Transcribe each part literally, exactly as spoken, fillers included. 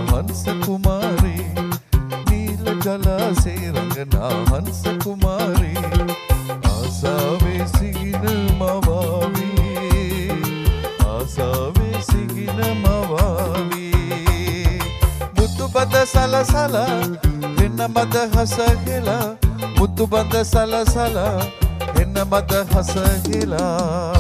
හංස කුමාරී නීල ජලාසේ රඟනා හංස කුමාරී ආසාවේ සිහින මවාවී ආසාවේ සිහින මවාවී මුතු බඳ සලසලා එන්න මද හස හෙලා මුතු බඳ සලසලා එන්න මද හස හෙලා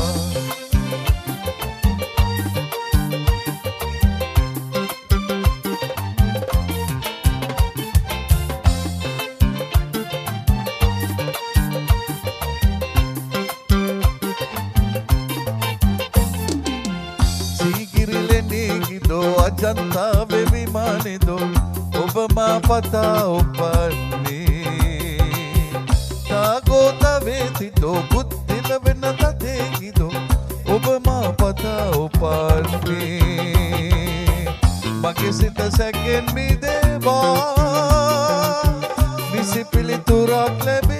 जनता वे विमाने दो ඔබ මා පතා උපන්නේ තාගෝ තවේ තිතෝ බුද්ධිල වෙන තතේ කිදෝ ඔබ මා පතා උපන්නේ මගේ සිත සැකෙන් මිදේවා නිසි පිළිතුරක්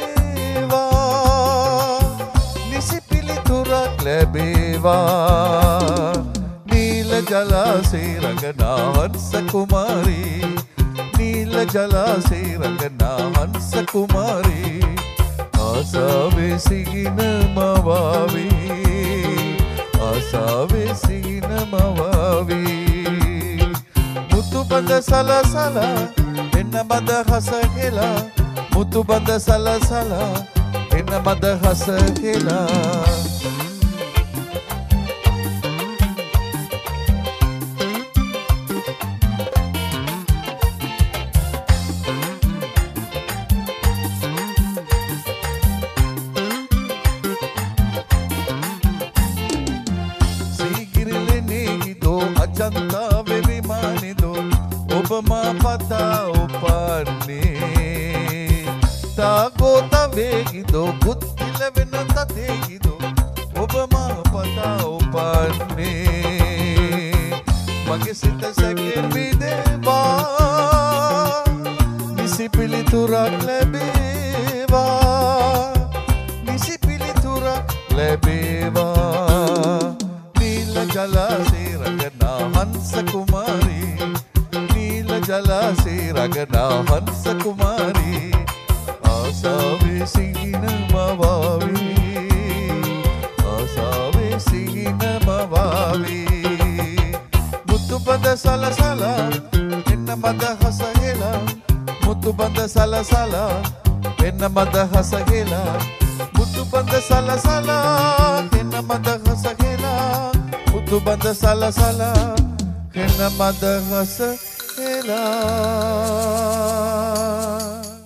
ලැබේවා නිසි පිළිතුරක් ලැබේවා जलासे रंगना हंस कुमारी नील जलासे रंगना हंस कुमारी आसावे सिगिन मवावी आसावे सिगिन मवावी मुतु बंद सला सला එන්න මද හස හෙලා මුතු බඳ සලසලා එන්න මද හස හෙලා जनता वे विमानी दो ඔබ මා පතා උපන්නේ තාගෝ තවේ කිදෝ බුද්ධිල වෙන තතේ කිදෝ ඔබ මා පතා උපන්නේ මගේ සිත සැකෙන් මිදේවා නිසි පිළිතුරක් ලැබේවා නිසි පිළිතුරක් ලැබේවා නීල ජලාසේ रंगना हंस कुमारी नील जलासे रंगना हंस कुमारी आसावे सिगिन मवावी आसावे सिगिन मवावी मुतु बंद सलसला එන්න මද හස හෙලා මුතු බඳ සලසලා එන්න මද හස හෙලා මුතු බඳ සලසලා එන්න මද හස හෙලා මුතු බඳ සලසලා එන්න මද හස හෙලා